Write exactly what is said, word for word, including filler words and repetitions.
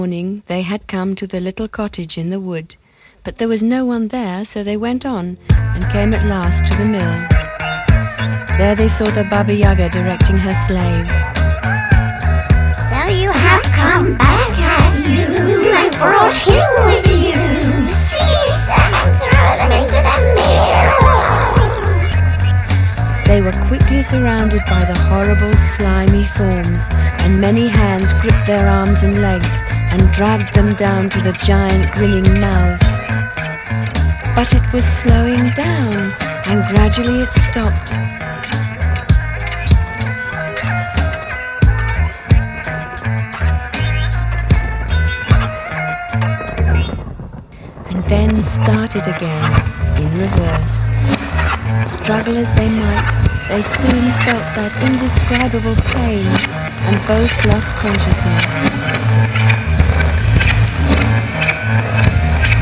morning they had come to the little cottage in the wood, but there was no one there, so they went on and came at last to the mill. There they saw the Baba Yaga directing her slaves. So you have come back, have you, and brought him with you? Seize them and throw them into the mill. They were quickly surrounded by the horrible slimy forms, and many hands gripped their arms and legs and dragged them down to the giant grinning mouths. But it was slowing down, and gradually it stopped. And then started again, in reverse. Struggle as they might, they soon felt that indescribable pain, and both lost consciousness.